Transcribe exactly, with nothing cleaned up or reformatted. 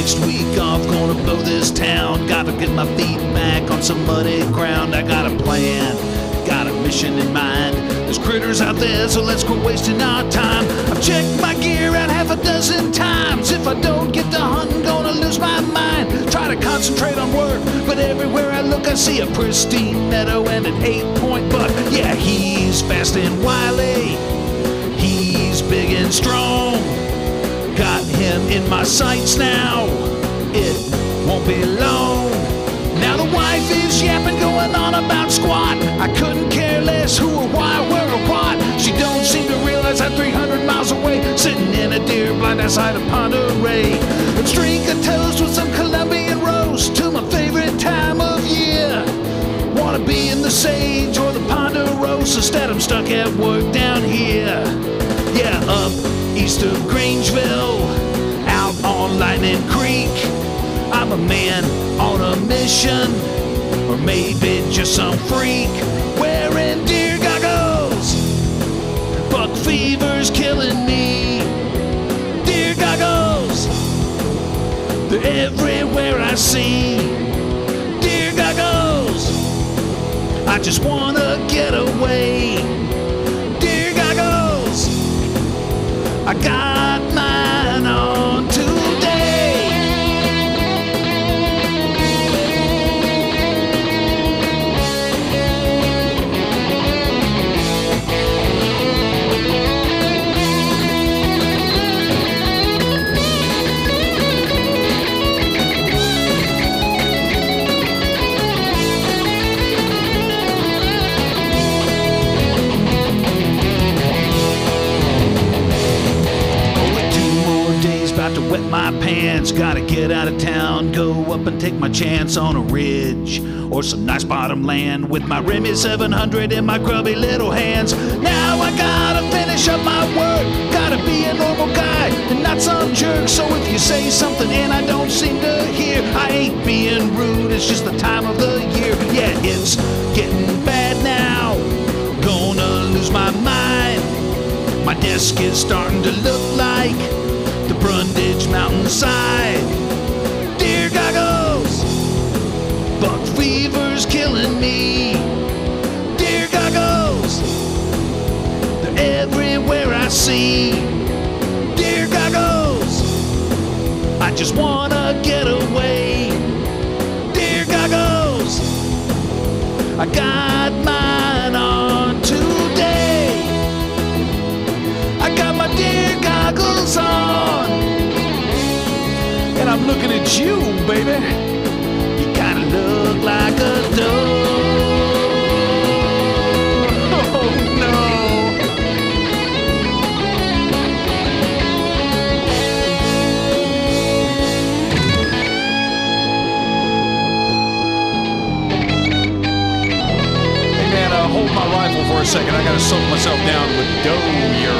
next week off, gonna blow this town. Gotta get my feet back on some muddy ground. I got a plan, got a mission in mind. There's critters out there, so let's quit wasting our time. I've checked my gear out half a dozen times. If I don't get to hunting, gonna lose my mind. Try to concentrate on work, but everywhere I look I see a pristine meadow and an eight-point buck. Yeah, he's fast and wily, he's big and strong. Got him in my sights now, it won't be long. Now the wife is yapping, going on about squat. I couldn't care less who or why, where or what. She don't seem to realize I'm three hundred miles away, sitting in a deer blind outside of Ponderay. Let's drink a toast with some Colombian roast to my favorite time of year. Wanna be in the Sage or the Ponderosa, instead I'm stuck at work down here. Yeah, up east of Grangeville, out on Lightning Creek. I'm a man on a mission, or maybe just some freak wearing deer goggles. Buck fever's killing me. Deer goggles, they're everywhere I see. Deer goggles, I just wanna get away. Deer goggles, I got mine on today. To wet my pants, gotta get out of town, go up and take my chance on a ridge or some nice bottom land with my Remy seven hundred in my grubby little hands. Now I gotta finish up my work, gotta be a normal guy and not some jerk. So if you say something and I don't seem to hear, I ain't being rude, it's just the time of the year. Yeah, it's getting bad now, gonna lose my mind. My desk is starting to look like the Brundage mountainside. Deer goggles, buck fever's killing me. Deer goggles, they're everywhere I see. Deer goggles, I just wanna get away. Deer goggles, I got mine on today. I got my deer goggles on, and I'm looking at you, baby. You kinda look like a doe. Oh no. Hey man, uh, hold my rifle for a second. I gotta soak myself down with doe urine.